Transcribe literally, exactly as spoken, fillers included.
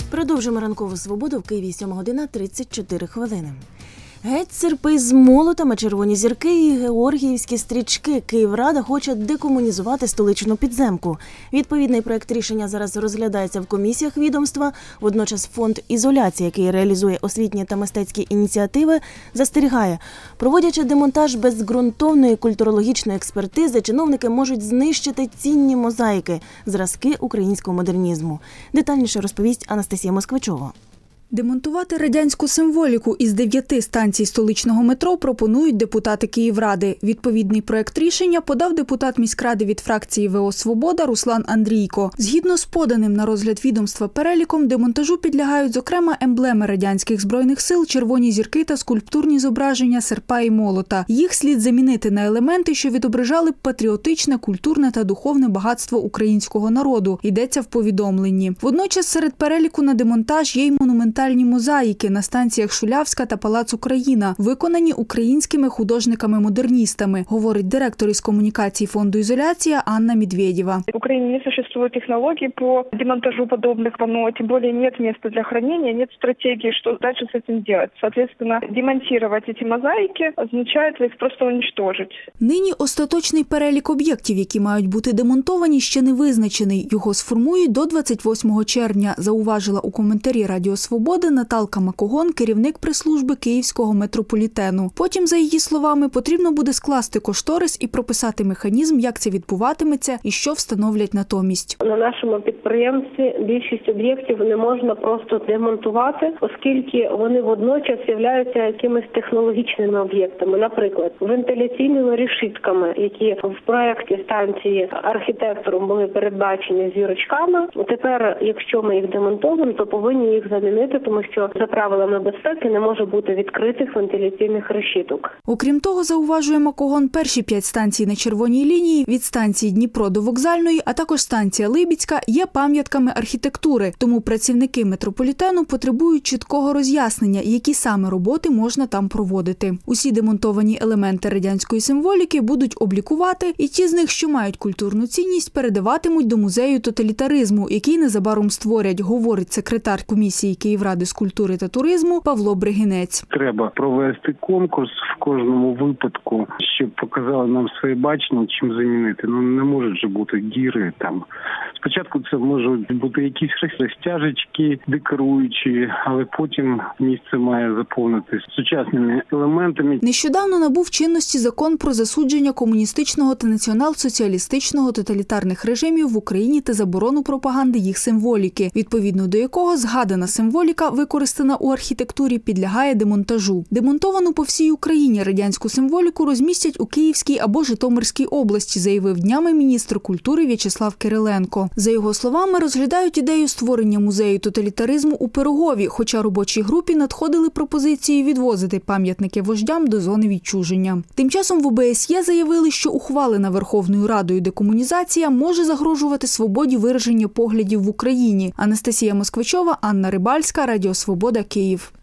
Продовжимо ранкову свободу в Києві, сьома година тридцять чотири хвилини. Геть серпи з молотами, червоні зірки і георгіївські стрічки. Київрада хоче декомунізувати столичну підземку. Відповідний проєкт рішення зараз розглядається в комісіях відомства. Водночас фонд «Ізоляція», який реалізує освітні та мистецькі ініціативи, застерігає. Проводячи демонтаж без ґрунтовної культурологічної експертизи, чиновники можуть знищити цінні мозаїки – зразки українського модернізму. Детальніше розповість Анастасія Москвичова. Демонтувати радянську символіку із дев'яти станцій столичного метро пропонують депутати Київради. Відповідний проєкт рішення подав депутат міськради від фракції ВО «Свобода» Руслан Андрійко. Згідно з поданим на розгляд відомства переліком, демонтажу підлягають, зокрема, емблеми радянських збройних сил, червоні зірки та скульптурні зображення серпа і молота. Їх слід замінити на елементи, що відображали б патріотичне, культурне та духовне багатство українського народу, йдеться в повідомленні. Водночас серед переліку на демонтаж є й монументальні мозаїки на станціях Шулявська та Палац Україна, виконані українськими художниками-модерністами, говорить директор із комунікації фонду «Ізоляція» Анна Медведєва. В Украине не существует технологий по демонтажу подобных панно, тем более нет места для хранения, нет стратегии, что дальше с этим делать. Соответственно, демонтировать эти мозаики означает их просто уничтожить. Нині остаточний перелік об'єктів, які мають бути демонтовані, ще не визначений. Його сформують до двадцять восьмого червня, зауважила у коментарі Радіо Свобода Наталка Макогон, керівник прес-служби Київського метрополітену. Потім, за її словами, потрібно буде скласти кошторис і прописати механізм, як це відбуватиметься і що встановлять натомість. На нашому підприємстві більшість об'єктів не можна просто демонтувати, оскільки вони водночас являються якимись технологічними об'єктами. Наприклад, вентиляційними решітками, які в проєкті станції архітектором були передбачені зірочками. Тепер, якщо ми їх демонтуємо, то повинні їх замінити, тому що за правилами безпеки не може бути відкритих вентиляційних решіток. Окрім того, зауважує Макогон, перші п'ять станцій на червоній лінії від станції Дніпро до Вокзальної, а також станція Либідська є пам'ятками архітектури, тому працівники метрополітену потребують чіткого роз'яснення, які саме роботи можна там проводити. Усі демонтовані елементи радянської символіки будуть облікувати, і ті з них, що мають культурну цінність, передаватимуть до музею тоталітаризму, який незабаром створять, говорить секретар комісії Київради з культури та туризму Павло Бригинець. Треба провести конкурс в кожному випадку, щоб показали нам своє бачення, чим замінити. Ну не можуть же бути діри там. Спочатку це можуть бути якісь розтяжечки, декоруючі, але потім місце має заповнитися сучасними елементами. Нещодавно набув чинності закон про засудження комуністичного та націонал-соціалістичного тоталітарних режимів в Україні та заборону пропаганди їх символіки, відповідно до якого згадана символіка, використана у архітектурі, підлягає демонтажу. Демонтовану по всій Україні радянську символіку розмістять у Київській або Житомирській області, заявив днями міністр культури В'ячеслав Кириленко. За його словами, розглядають ідею створення музею тоталітаризму у Пирогові, хоча робочій групі надходили пропозиції відвозити пам'ятники вождям до зони відчуження. Тим часом в о бе ес є заявили, що ухвалена Верховною Радою декомунізація може загрожувати свободі вираження поглядів в Україні. Анастасія Москвичова, Анна Рибальська, Радіо Свобода, Київ.